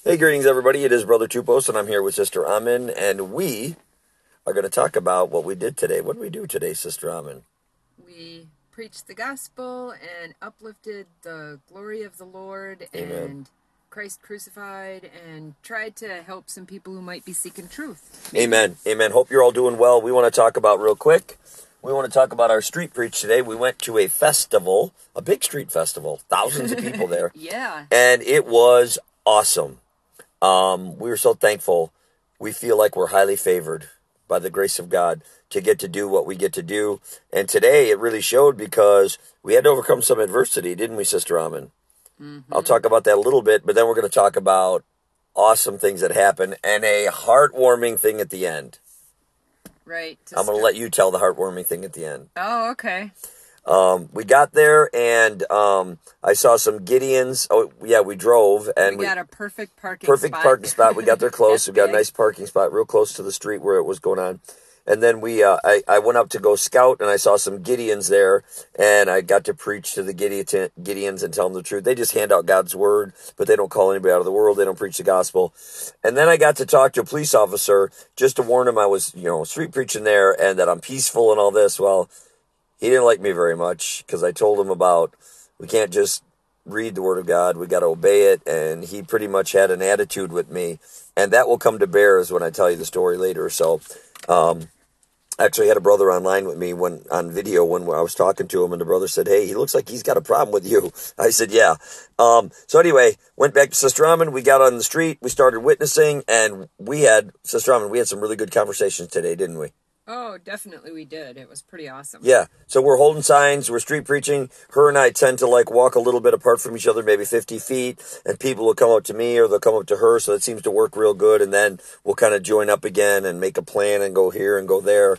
Hey, greetings, everybody. It is Brother Tupos, and I'm here with Sister Amin, and we are going to talk about what we did today. What did we do today, Sister Amin? We preached the gospel and uplifted the glory of the Lord. Amen. And Christ crucified, and tried to help some people who might be seeking truth. Amen. Amen. Hope you're all doing well. We want to talk about real quick. We want to talk about our street preach today. We went to a festival, a big street festival, thousands of people there. Yeah. And it was awesome. We were so thankful. We feel like we're highly favored by the grace of God to get to do what we get to do. And today it really showed because we had to overcome some adversity, didn't we, Sister Amin? Mm-hmm. I'll talk about that a little bit, but then we're going to talk about awesome things that happen and a heartwarming thing at the end. Right. I'm going to let you tell the heartwarming thing at the end. Oh, okay. We got there, and I saw some Gideons. Oh, yeah, we drove. And we got a perfect parking spot. We got there close. We got a nice parking spot real close to the street where it was going on. And then I went up to go scout, and I saw some Gideons there, and I got to preach to the Gideons and tell them the truth. They just hand out God's word, but they don't call anybody out of the world. They don't preach the gospel. And then I got to talk to a police officer just to warn him I was, street preaching there and that I'm peaceful and all this. Well, he didn't like me very much because I told him about we can't just read the word of God. We got to obey it. And he pretty much had an attitude with me. And that will come to bear when I tell you the story later. So, actually had a brother online with me on video when I was talking to him, and the brother said, "Hey, he looks like he's got a problem with you." I said, "Yeah." So anyway, went back to Sister Amin. We got on the street. We started witnessing, and Sister Amin, we had some really good conversations today, didn't we? Oh, definitely we did. It was pretty awesome. Yeah. So we're holding signs. We're street preaching. Her and I tend to walk a little bit apart from each other, maybe 50 feet, and people will come up to me or they'll come up to her. So it seems to work real good. And then we'll kind of join up again and make a plan and go here and go there.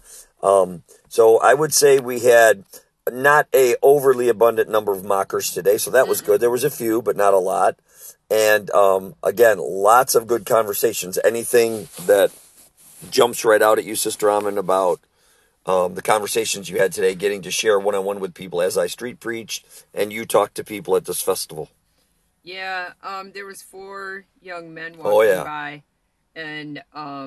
So I would say we had not a overly abundant number of mockers today. So that was good. There was a few, but not a lot. And, again, lots of good conversations. Anything that jumps right out at you, Sister Amin, about the conversations you had today, getting to share one-on-one with people as I street preached, and you talked to people at this festival? Yeah, there was 4 young men walking by, and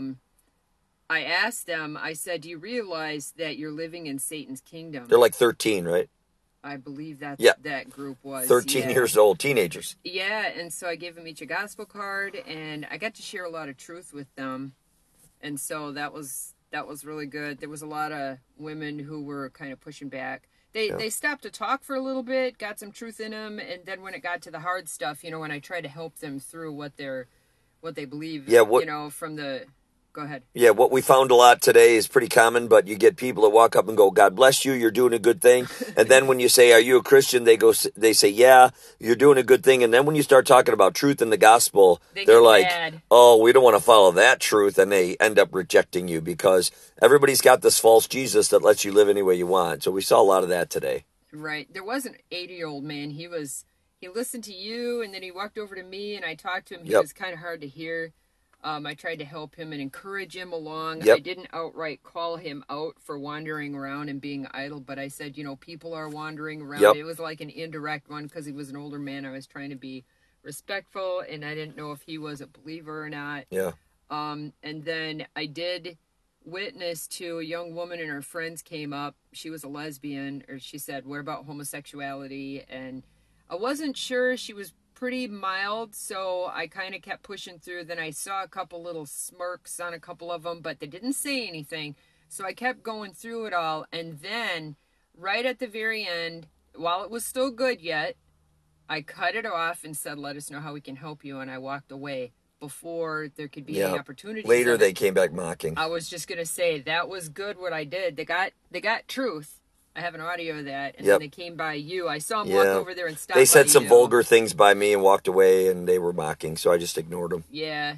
I asked them, I said, "Do you realize that you're living in Satan's kingdom?" They're like 13, right? I believe that group was 13 years old, teenagers. Yeah, and so I gave them each a gospel card, and I got to share a lot of truth with them. And so that was really good. There was a lot of women who were kind of pushing back. They stopped to talk for a little bit, got some truth in them, and then when it got to the hard stuff, when I tried to help them through what they believe, from the... Go ahead. Yeah, what we found a lot today is pretty common, but you get people that walk up and go, "God bless you, you're doing a good thing." And then when you say, "Are you a Christian?" they say, "Yeah, you're doing a good thing." And then when you start talking about truth in the gospel, they're like, mad. "Oh, we don't want to follow that truth." And they end up rejecting you because everybody's got this false Jesus that lets you live any way you want. So we saw a lot of that today. Right. There was an 80-year-old man. He listened to you, and then he walked over to me, and I talked to him. He was kind of hard to hear. I tried to help him and encourage him along. I didn't outright call him out for wandering around and being idle, but I said, people are wandering around. It was like an indirect one because he was an older man. I was trying to be respectful, and I didn't know if he was a believer or not. Yeah. And then I did witness to a young woman, and her friends came up. She was a lesbian, or she said, "What about homosexuality?" And I wasn't sure. She was pretty mild, so I kind of kept pushing through. Then I saw a couple little smirks on a couple of them, but they didn't say anything. So I kept going through it all, and then right at the very end, while it was still good yet, I cut it off and said, "Let us know how we can help you," and I walked away before there could be any opportunity. Later they came back mocking. I was just going to say, that was good what I did. They got truth. I have an audio of that, and then they came by you. I saw them walk over there and stop. They said some vulgar things by me and walked away, and they were mocking, so I just ignored them. Yeah.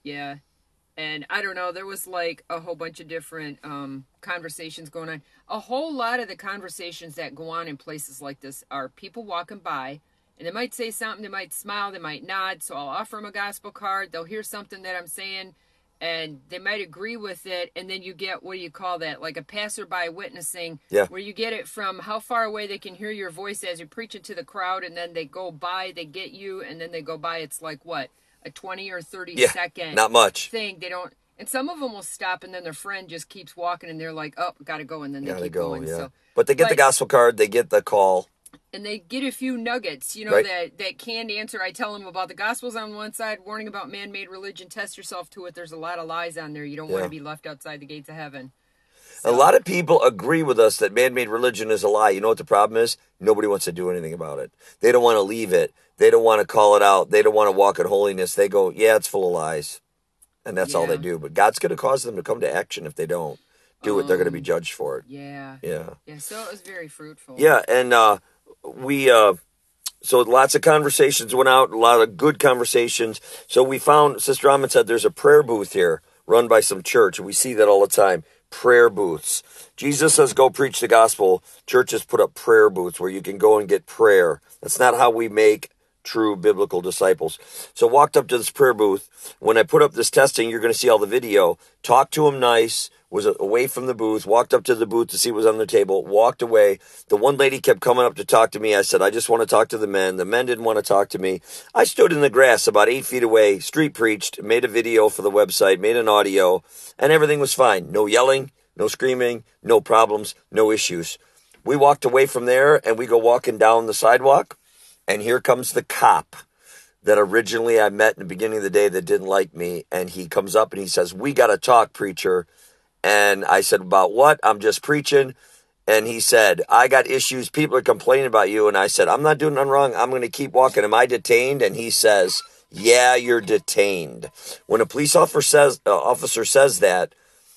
And I don't know, there was a whole bunch of different conversations going on. A whole lot of the conversations that go on in places like this are people walking by, and they might say something, they might smile, they might nod, so I'll offer them a gospel card. They'll hear something that I'm saying, and they might agree with it, and then you get, what do you call that, like a passerby witnessing, where you get it from how far away they can hear your voice as you're preaching to the crowd, and then they go by, they get you, and then they go by. It's like, what, a 20 or 30 Yeah, second not much. thing. They don't, and some of them will stop, and then their friend just keeps walking, and they're like, "Oh, gotta go," and then they Gotta keep go, going. yeah. So, But they get the gospel card, they get the call. and they get a few nuggets, you know, Right. that canned answer. I tell them about the Gospels on one side, warning about man-made religion. Test yourself to it. There's a lot of lies on there. You don't want Yeah. to be left outside the gates of heaven. A lot of people agree with us that man-made religion is a lie. You know what the problem is? Nobody wants to do anything about it. They don't want to leave it. They don't want to call it out. They don't want to walk in holiness. They go, yeah, it's full of lies. And that's all they Yeah. do. But God's going to cause them to come to action if they don't do it. They're going to be judged for it. Yeah. Yeah. Yeah. So it was very fruitful. Yeah, and so lots of conversations went out, a lot of good conversations. So we found, Sister Ahmed said, there's a prayer booth here run by some church, and we see that all the time. Prayer booths. Jesus says, go preach the gospel. Churches put up prayer booths where you can go and get prayer. That's not how we make true biblical disciples. So walked up to this prayer booth. When I put up this testing, you're going to see all the video. Talked to him nice. Was away from the booth, walked up to the booth to see what was on the table, walked away. The one lady kept coming up to talk to me. I said, I just want to talk to the men. The men didn't want to talk to me. I stood in the grass about 8 feet away, street preached, made a video for the website, made an audio, and everything was fine. No yelling, no screaming, no problems, no issues. We walked away from there, and we go walking down the sidewalk, and here comes the cop that originally I met in the beginning of the day that didn't like me, and he comes up and he says, we got to talk, preacher. And I said, about what? I'm just preaching. And he said, I got issues. People are complaining about you. And I said, I'm not doing nothing wrong. I'm going to keep walking. Am I detained? And he says, yeah, you're detained. When a police officer says that,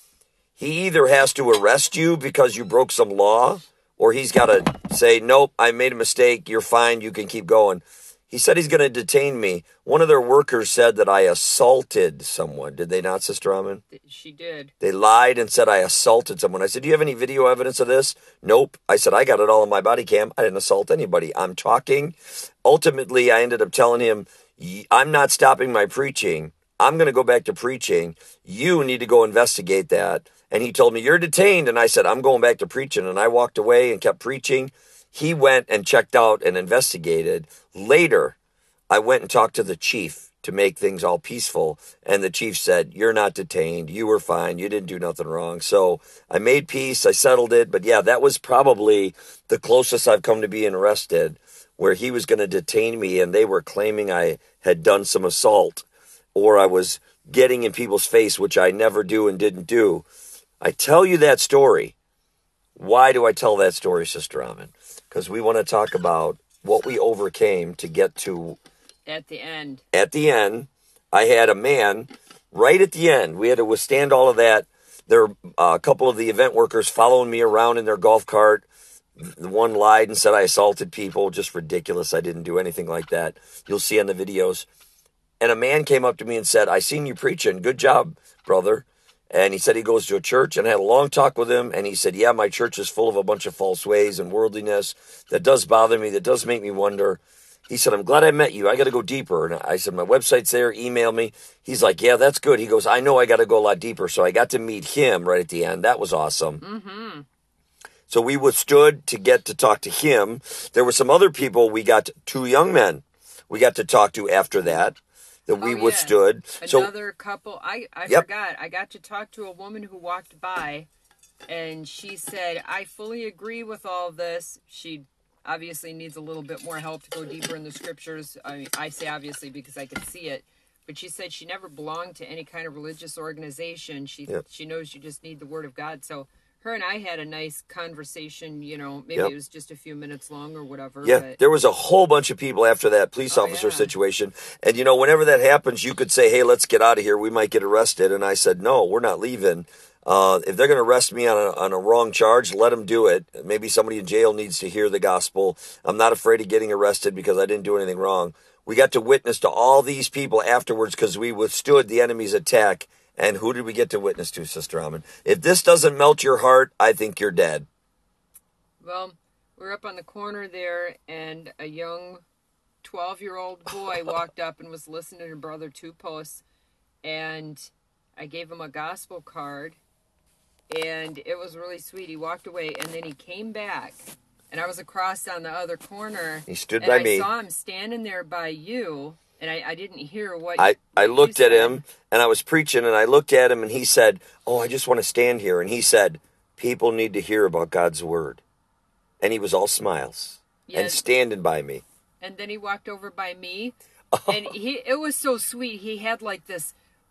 he either has to arrest you because you broke some law, or he's got to say, nope, I made a mistake. You're fine. You can keep going. He said he's going to detain me. One of their workers said that I assaulted someone. Did they not, Sister Amin? She did. They lied and said I assaulted someone. I said, do you have any video evidence of this? Nope. I said, I got it all on my body cam. I didn't assault anybody. I'm talking. Ultimately, I ended up telling him, I'm not stopping my preaching. I'm going to go back to preaching. You need to go investigate that. And he told me, you're detained. And I said, I'm going back to preaching. And I walked away and kept preaching. He went and checked out and investigated. Later, I went and talked to the chief to make things all peaceful. And the chief said, you're not detained. You were fine. You didn't do nothing wrong. So I made peace. I settled it. But yeah, that was probably the closest I've come to being arrested, where he was going to detain me and they were claiming I had done some assault or I was getting in people's face, which I never do and didn't do. I tell you that story. Why do I tell that story, Sister Amin? Because we want to talk about what we overcame to get to... At the end. At the end, I had a man, right at the end, we had to withstand all of that. There were a couple of the event workers following me around in their golf cart. The one lied and said I assaulted people. Just ridiculous. I didn't do anything like that. You'll see on the videos. And a man came up to me and said, I seen you preaching. Good job, brother. And he said he goes to a church, and I had a long talk with him. And he said, yeah, my church is full of a bunch of false ways and worldliness. That does bother me. That does make me wonder. He said, I'm glad I met you. I got to go deeper. And I said, my website's there. Email me. He's like, yeah, that's good. He goes, I know I got to go a lot deeper. So I got to meet him right at the end. That was awesome. Mm-hmm. So we withstood to get to talk to him. There were some other people. We got 2 young men we got to talk to after that we withstood. Another couple. I Yep. forgot. I got to talk to a woman who walked by, and she said, I fully agree with all this. She obviously needs a little bit more help to go deeper in the scriptures. I mean, I say obviously because I can see it. But she said she never belonged to any kind of religious organization. She knows you just need the word of God. So her and I had a nice conversation, you know, maybe it was just a few minutes long or whatever. Yeah, but there was a whole bunch of people after that police officer situation. And, you know, whenever that happens, you could say, hey, let's get out of here. We might get arrested. And I said, no, we're not leaving. If they're going to arrest me on a wrong charge, let them do it. Maybe somebody in jail needs to hear the gospel. I'm not afraid of getting arrested because I didn't do anything wrong. We got to witness to all these people afterwards because we withstood the enemy's attack. And who did we get to witness to, Sister Amin? If this doesn't melt your heart, I think you're dead. Well, we're up on the corner there, and a young 12-year-old boy walked up and was listening to Brother Two Posts, and I gave him a gospel card, and it was really sweet. He walked away, and then he came back, and I was across on the other corner. He stood by me. I saw him standing there by you, And I didn't hear what I you looked at said. him, and I was preaching, and I looked at him, and he said, "Oh, I just want to stand here." And he said, "People need to hear about God's word." And he was all smiles and Yes. standing by me. And then he walked over by me, and it was so sweet. He had like this,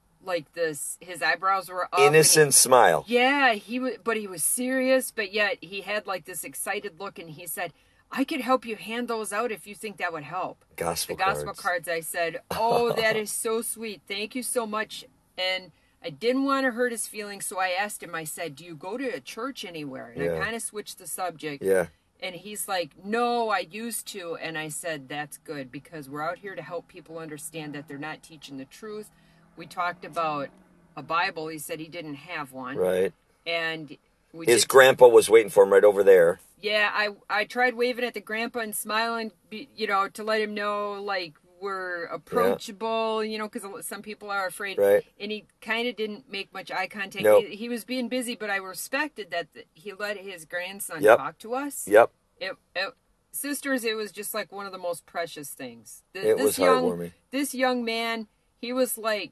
his eyebrows were up. Innocent smile. Yeah, but he was serious, but yet he had like this excited look, and he said, "I could help you hand those out if you think that would help." Gospel cards. I said, "Oh, that is so sweet. Thank you so much." And I didn't want to hurt his feelings, so I asked him, I said, "Do you go to a church anywhere?" And I kind of switched the subject. Yeah. And he's like, "No, I used to." And I said, "That's good, because we're out here to help people understand that they're not teaching the truth." We talked about a Bible. He said he didn't have one. Right. And his grandpa was waiting for him right over there. Yeah, I tried waving at the grandpa and smiling, to let him know, like, we're approachable, because some people are afraid. Right. And he kind of didn't make much eye contact. Nope. He was being busy, but I respected that he let his grandson Yep. talk to us. Yep. Sisters, it was just like one of the most precious things. It was heartwarming. This young man, he was like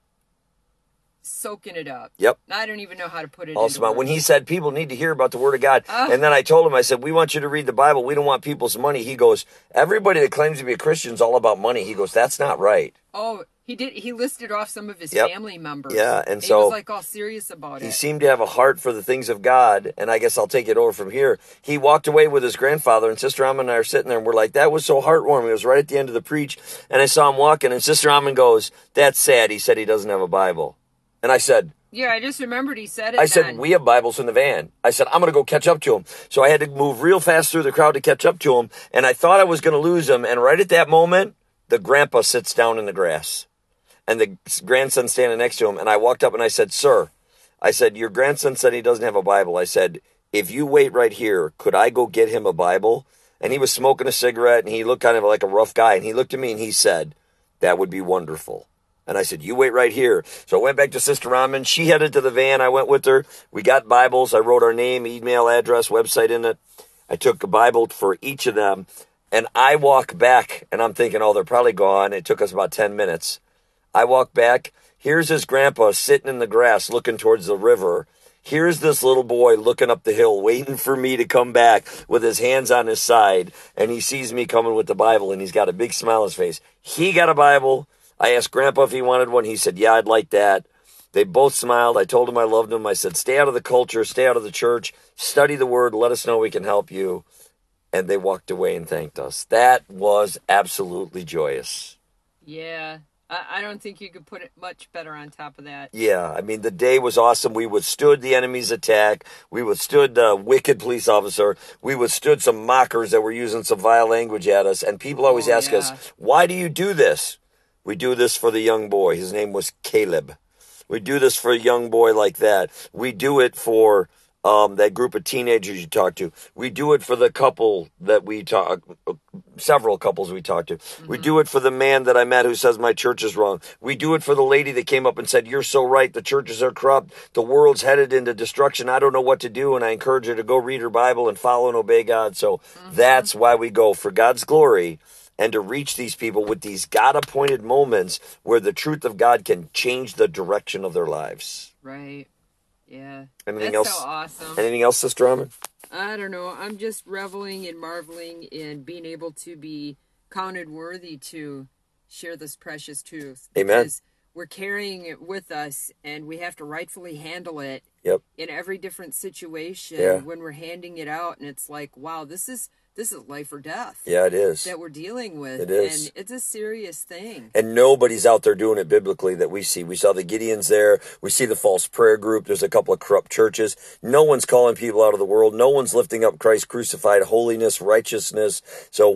soaking it up. Yep. I don't even know how to put it Also, when he said people need to hear about the Word of God, and then I told him, I said, "We want you to read the Bible. We don't want people's money." He goes, "Everybody that claims to be a Christian is all about money." He goes, "That's not right." Oh, he did. He listed off some of his family members. Yeah, and he so was like all serious about it. He seemed to have a heart for the things of God, and I guess I'll take it over from here. He walked away with his grandfather, and Sister Almond and I are sitting there, and we're like, "That was so heartwarming." It was right at the end of the preach, and I saw him walking, and Sister Almond goes, "That's sad." He said he doesn't have a Bible. And I said, "Yeah, I just remembered he said it." I said, "We have Bibles in the van." I said, "I'm going to go catch up to him." So I had to move real fast through the crowd to catch up to him, and I thought I was going to lose him, and right at that moment, the grandpa sits down in the grass, and the grandson standing next to him, and I walked up and I said, "Sir," I said, "your grandson said he doesn't have a Bible." I said, "If you wait right here, could I go get him a Bible?" And he was smoking a cigarette, and he looked kind of like a rough guy, and he looked at me and he said, "That would be wonderful." And I said, "You wait right here." So I went back to Sister Raman. She headed to the van. I went with her. We got Bibles. I wrote our name, email address, website in it. I took a Bible for each of them. And I walk back, and I'm thinking, oh, they're probably gone. It took us about 10 minutes. I walk back. Here's his grandpa sitting in the grass looking towards the river. Here's this little boy looking up the hill, waiting for me to come back with his hands on his side. And he sees me coming with the Bible, and he's got a big smile on his face. He got a Bible. I asked Grandpa if he wanted one. He said, "Yeah, I'd like that." They both smiled. I told him I loved him. I said, "Stay out of the culture, stay out of the church, study the Word, let us know we can help you." And they walked away and thanked us. That was absolutely joyous. Yeah, I don't think you could put it much better on top of that. Yeah, I mean, the day was awesome. We withstood the enemy's attack. We withstood the wicked police officer. We withstood some mockers that were using some vile language at us. And people always ask us, "Why do you do this?" We do this for the young boy. His name was Caleb. We do this for a young boy like that. We do it for that group of teenagers you talked to. We do it for the couple that we talk, several couples we talked to. Mm-hmm. We do it for the man that I met who says my church is wrong. We do it for the lady that came up and said, "You're so right. The churches are corrupt. The world's headed into destruction. I don't know what to do." And I encourage her to go read her Bible and follow and obey God. So that's why we go, for God's glory, and to reach these people with these God-appointed moments where the truth of God can change the direction of their lives. Right. Yeah. Anything That's else? so awesome. Anything else, Sister Almond? I don't know. I'm just reveling and marveling in being able to be counted worthy to share this precious truth. Amen. Because we're carrying it with us, and we have to rightfully handle it in every different situation when we're handing it out. And it's like, wow, this is life or death. Yeah, it is. That we're dealing with. It is. And it's a serious thing. And nobody's out there doing it biblically that we see. We saw the Gideons there. We see the false prayer group. There's a couple of corrupt churches. No one's calling people out of the world. No one's lifting up Christ crucified, holiness, righteousness. So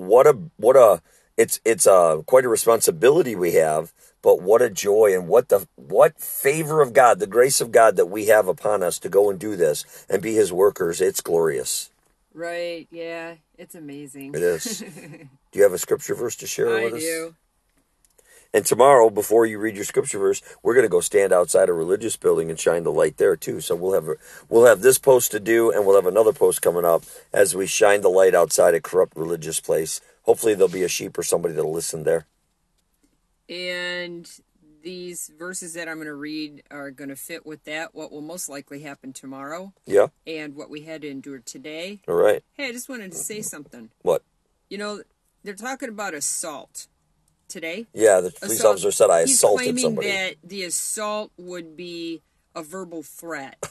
it's quite a responsibility we have, but what a joy and what favor of God, the grace of God that we have upon us to go and do this and be his workers. It's glorious. Right, yeah. It's amazing. It is. Do you have a scripture verse to share with us? I do. And tomorrow, before you read your scripture verse, we're going to go stand outside a religious building and shine the light there too. So we'll have this post to do, and we'll have another post coming up as we shine the light outside a corrupt religious place. Hopefully there'll be a sheep or somebody that'll listen there. And these verses that I'm going to read are going to fit with that, what will most likely happen tomorrow. Yeah. And what we had to endure today. All right. Hey, I just wanted to say something. What? You know, they're talking about assault today. Yeah, the police officer said I assaulted somebody. He's claiming that the assault would be a verbal threat.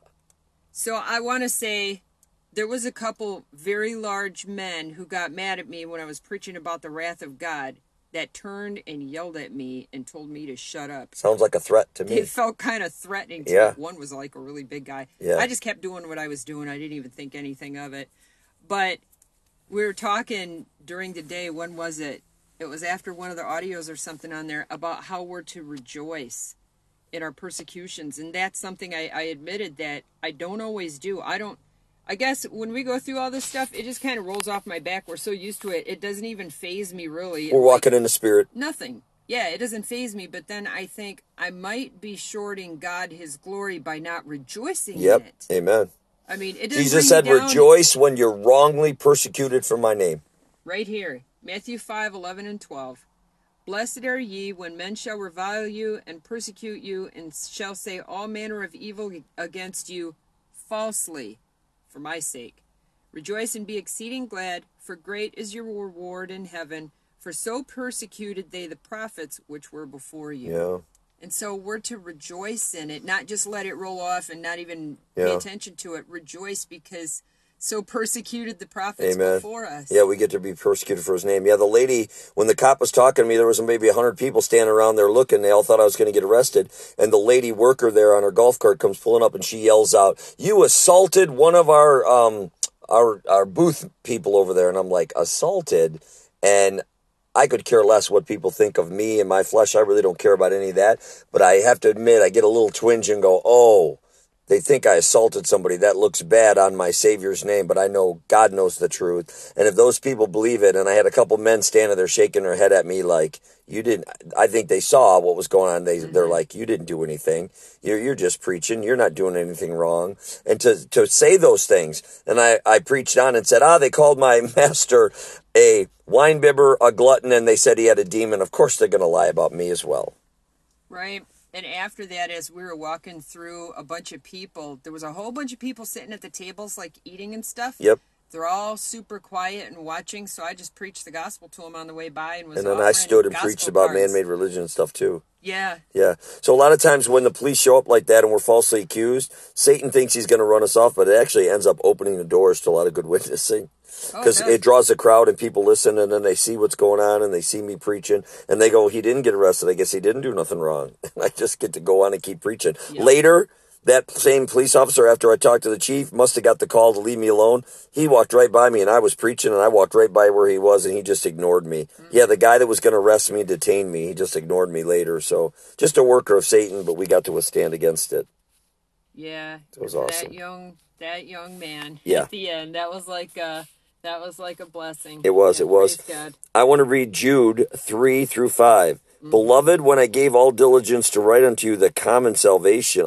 So I want to say there was a couple very large men who got mad at me when I was preaching about the wrath of God that turned and yelled at me and told me to shut up. Sounds like a threat to me. It felt kind of threatening to me. One was like a really big guy. Yeah. I just kept doing what I was doing. I didn't even think anything of it. But we were talking during the day. When was it? It was after one of the audios or something on there about how we're to rejoice in our persecutions. And that's something I admitted that I don't always do. I guess when we go through all this stuff, it just kind of rolls off my back. We're so used to it. It doesn't even faze me, really. We're walking in the Spirit. Nothing. Yeah, it doesn't faze me. But then I think I might be shorting God his glory by not rejoicing in it. Amen. I mean, it doesn't Jesus said, rejoice when you're wrongly persecuted for my name. Right here, Matthew 5:11 and 12. Blessed are ye when men shall revile you and persecute you and shall say all manner of evil against you falsely for my sake. Rejoice and be exceeding glad, for great is your reward in heaven, for so persecuted they the prophets which were before you. Yeah. And so we're to rejoice in it, not just let it roll off and not even pay attention to it. Rejoice because so persecuted the prophets before us. Yeah, we get to be persecuted for his name. Yeah, the lady, when the cop was talking to me, there was maybe 100 people standing around there looking. They all thought I was going to get arrested. And the lady worker there on her golf cart comes pulling up and she yells out, "You assaulted one of our booth people over there." And I'm like, assaulted? And I could care less what people think of me and my flesh. I really don't care about any of that. But I have to admit, I get a little twinge and go, oh, they think I assaulted somebody. That looks bad on my Savior's name, but I know God knows the truth. And if those people believe it, and I had a couple men standing there shaking their head at me like, you didn't, I think they saw what was going on. They're like, you didn't do anything. You're just preaching. You're not doing anything wrong. And to say those things, and I preached on and said, they called my master a winebibber, a glutton, and they said he had a demon. Of course they're going to lie about me as well. Right. And after that, as we were walking through a bunch of people, there was a whole bunch of people sitting at the tables, like eating and stuff. Yep. They're all super quiet and watching, so I just preached the gospel to them on the way by and then I stood and preached about man-made religion and stuff too. Yeah. Yeah. So a lot of times when the police show up like that and we're falsely accused, Satan thinks he's going to run us off, but it actually ends up opening the doors to a lot of good witnessing. Because it draws a crowd and people listen, and then they see what's going on and they see me preaching and they go, he didn't get arrested. I guess he didn't do nothing wrong. And I just get to go on and keep preaching. Yep. Later, that same police officer, after I talked to the chief, must have got the call to leave me alone. He walked right by me and I was preaching and I walked right by where he was and he just ignored me. Mm-hmm. Yeah, the guy that was going to arrest me, detain me, he just ignored me later. So just a worker of Satan, but we got to withstand against it. Yeah. It was awesome. That young man at the end, that was like a blessing. It was. God. I want to read Jude 3-5. Mm-hmm. Beloved, when I gave all diligence to write unto you the common salvation,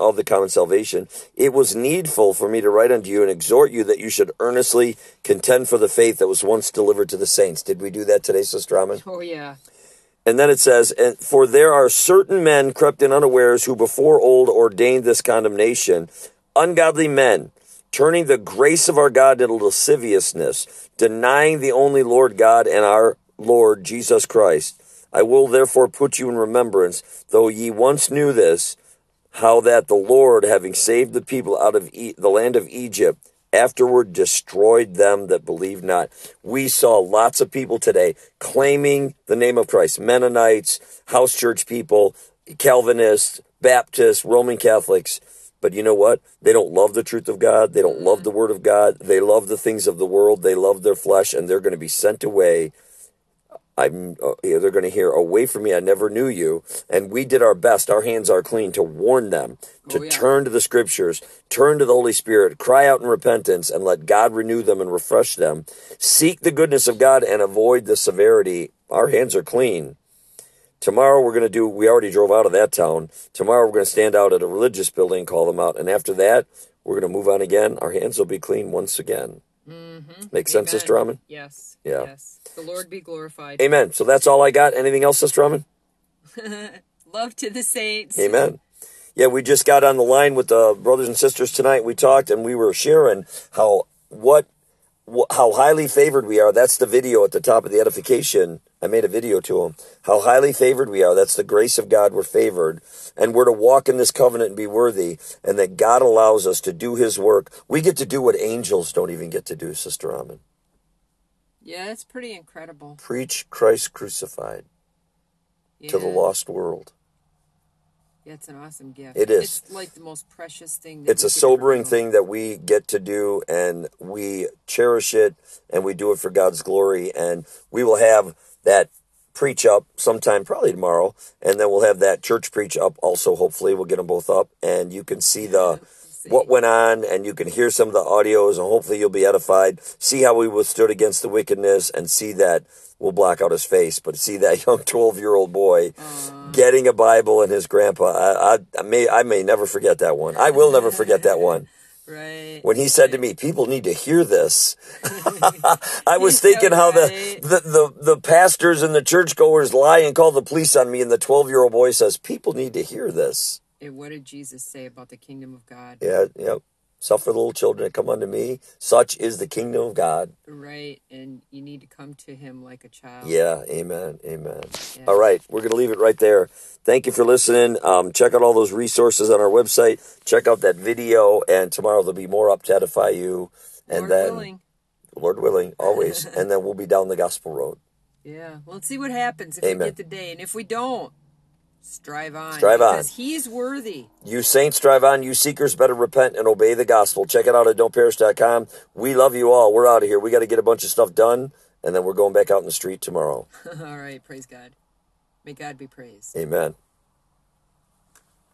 it was needful for me to write unto you and exhort you that you should earnestly contend for the faith that was once delivered to the saints. Did we do that today, Sister Raman? Oh, yeah. And then it says, and for there are certain men crept in unawares who before old ordained this condemnation, ungodly men, turning the grace of our God into lasciviousness, denying the only Lord God and our Lord Jesus Christ. I will therefore put you in remembrance, though ye once knew this, how that the Lord, having saved the people out of the land of Egypt, afterward destroyed them that believed not. We saw lots of people today claiming the name of Christ. Mennonites, house church people, Calvinists, Baptists, Roman Catholics. But you know what? They don't love the truth of God. They don't love the word of God. They love the things of the world. They love their flesh, and they're going to be sent away. They're going to hear, away from me, I never knew you. And we did our best. Our hands are clean to warn them, to turn to the scriptures, turn to the Holy Spirit, cry out in repentance, and let God renew them and refresh them. Seek the goodness of God and avoid the severity. Our hands are clean. Tomorrow we already drove out of that town. Tomorrow we're going to stand out at a religious building and call them out. And after that, we're going to move on again. Our hands will be clean once again. Mm-hmm. Make sense, Sister Raman? Yes. Yeah. Yes. The Lord be glorified. Amen. So that's all I got. Anything else, Sister Raman? Love to the saints. Amen. Yeah, we just got on the line with the brothers and sisters tonight. We talked and we were sharing how highly favored we are. That's the video at the top of the edification. I made a video to them. How highly favored we are. That's the grace of God. We're favored. And we're to walk in this covenant and be worthy. And that God allows us to do his work. We get to do what angels don't even get to do, Sister Amin. Yeah, it's pretty incredible. Preach Christ crucified to the lost world. Yeah, it's an awesome gift. It is. It's like the most precious thing. It's a sobering thing that we get to do, and we cherish it, and we do it for God's glory. And we will have that preach up sometime, probably tomorrow, and then we'll have that church preach up also. Hopefully, we'll get them both up, and you can see what went on, and you can hear some of the audios, and hopefully you'll be edified. See how we withstood against the wickedness, and see that we'll block out his face, but see that young 12-year-old boy getting a Bible and his grandpa. I may never forget that one. I will never forget that one. Right. When he said to me, people need to hear this. I was thinking how the pastors and the churchgoers lie and call the police on me, and the 12-year-old boy says, people need to hear this. And what did Jesus say about the kingdom of God? Yeah. Suffer little children to come unto me. Such is the kingdom of God. Right. And you need to come to him like a child. Yeah. Amen. Yeah. Yeah. All right. We're going to leave it right there. Thank you for listening. Check out all those resources on our website. Check out that video. And tomorrow there'll be more up to edify you. And Lord willing, always. And then we'll be down the gospel road. Yeah. Let's see what happens if Amen. we get the day. And if we don't, strive on. Because he's worthy. You saints, strive on. You seekers, better repent and obey the gospel. Check it out at don'tperish.com. We love you all. We're out of here. We got to get a bunch of stuff done, and then we're going back out in the street tomorrow. All right. Praise God. May God be praised. Amen.